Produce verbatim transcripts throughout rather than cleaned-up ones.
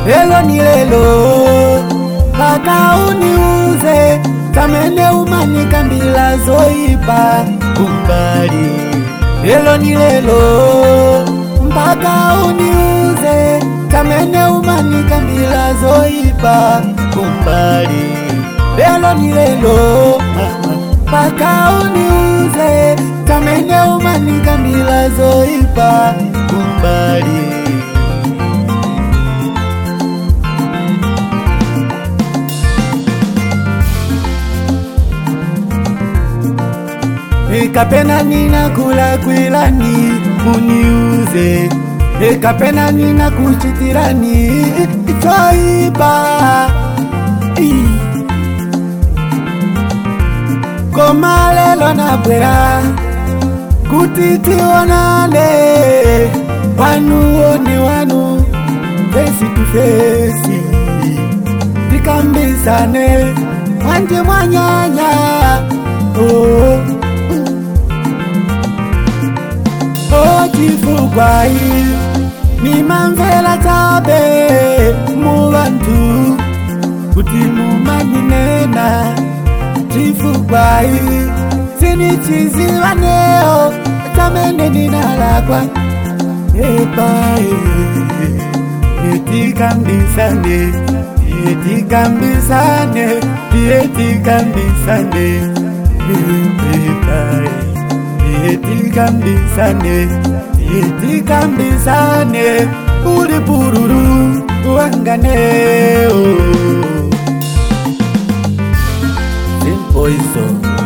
lelo ni lelo paka uniuze tamene umanika mbila zoipa kumbali. Lelo ni lelo mpaka uniuze tamene umanika mbila zoipa kumbali. Lelo ni lelo paka uniuze tamene umanika mbila zoipa kumbali. Ekapena nina kula kwilani muniuze, ekapena nina kuchitirani choipa. Koma lelo na bwera kutiti onane, wanu oni wanu face to face, tikambisane wanje mwanyanya. Oh oh chifukwa ni mamvela tabe mubantu kuti mumaninena. Chifukwa sinichiziwaneo tamene ninalakwa epa etikambisane etikambisane etikambisane epa etikambisane etikambisane uri pururu wanganeo. Simpoizo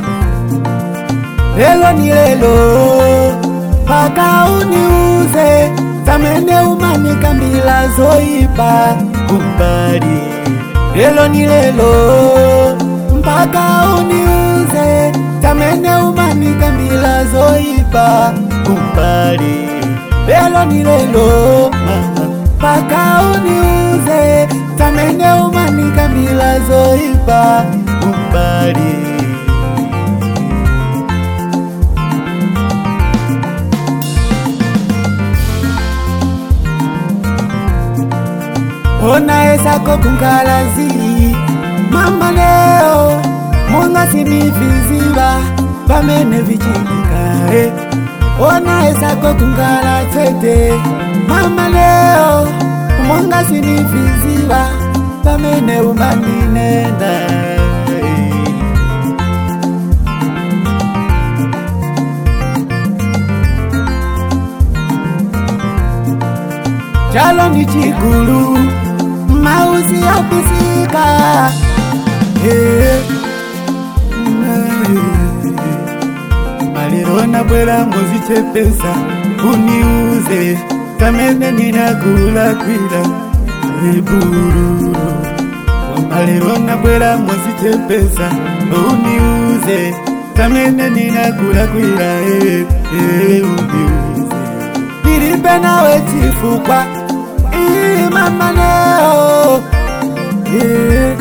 lelo ni lelo paka uniuze tamene umanika mbila zoipa kumbali. Lelo ni lelo mpaka uniuze tamene umanika mbila zoipa kumbali. Lelo ni lelo paka uniuze tamene umanika mbila zoipa kumbali. Ona esako kunkalazi mama leo monga sinifiziba pamene vichindikae. Ona esako kunkala tete mama leo monga sinifiziba pamene umaninenda. Chalo ni chikulu mauzi ya pisika. Hey. Maliro na bwela mozi chepesa uniuze tamene ninakula kwila eburu. Maliro na bwela mozi chepesa uniuze tamene ninakula kwila e uniuze. Nilipe nawe chifukwa ii mama leo. Yeah.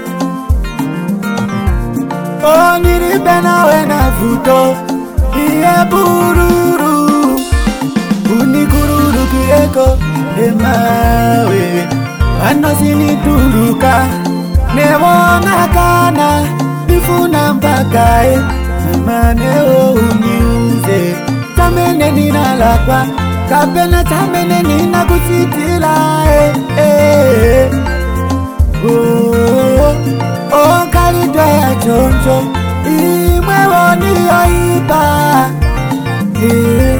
Oh nilipe nawe na futo iye bururu unikururu kieko emawe ano sinituruka newona kana nifuna mpakae. Mama leo uniuze tamene ninalakwa kapena tamene nina kusitila eh, eh. Oh, oh kalidwe ya choncho imwe woni yoipa eh.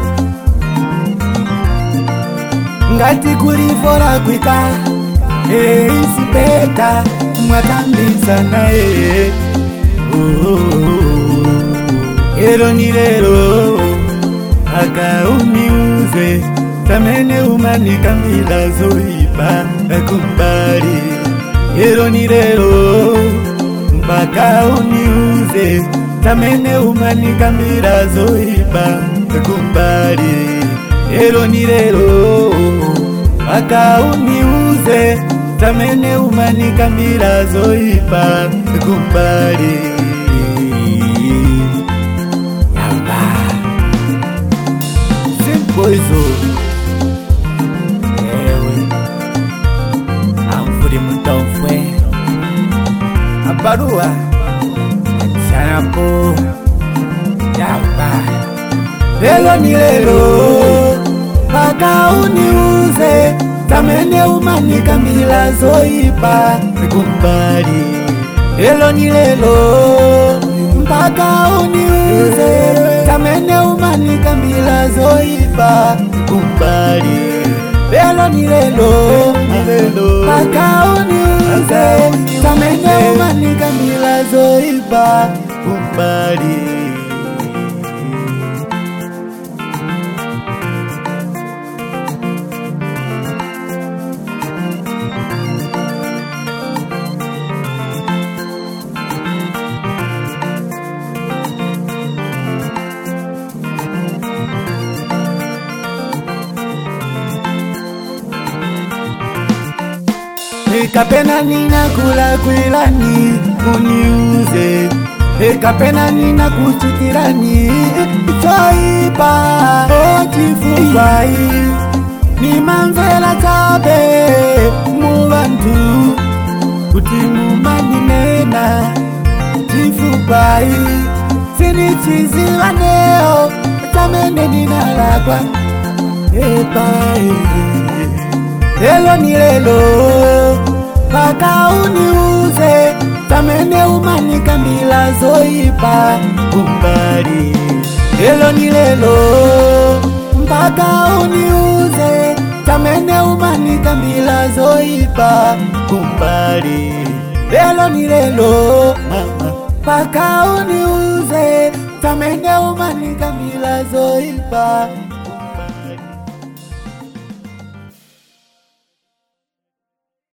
Ngati kulifora kwika eh, isipeta mwakambisana eh. Oh, oh, oh. Ero ni lero aka uniuze tamene umanika mbila zoipa kumbali. Ero ni lero mpaka uniuze tamene umanika mbila zoipa kumbali. Ero ni lero mpaka uniuze tamene umanika mbila zoipa kumbali. Simpoizo ewe barua Chanapo Yapa Lelo ni lelo Paka uniuze Tamene umanika mila zoipa Mikumbali Lelo ni lelo Mpaka uniuze Tamene umanika mila zoipa Mikumbali Lelo ni lelo Paka uniuze Tamene umanika mila zoipa Mikumbali Ekapena nina kula kwilani uniuze Ekapena nina kuchitirani Choipa ochifubai Ni manvela tabe Mubantu Kutimu mani nena Chifubai Sini chizi waneo Tamene nina lagwa Epai Lelo ni lelo Paka uniuze Tamene umanika mila zoipa Kumbali Lelo ni lelo Paka uniuze Tamene umanika mila zoipa Kumbali Lelo ni lelo Paka uniuze Tamene umanika mila zoipa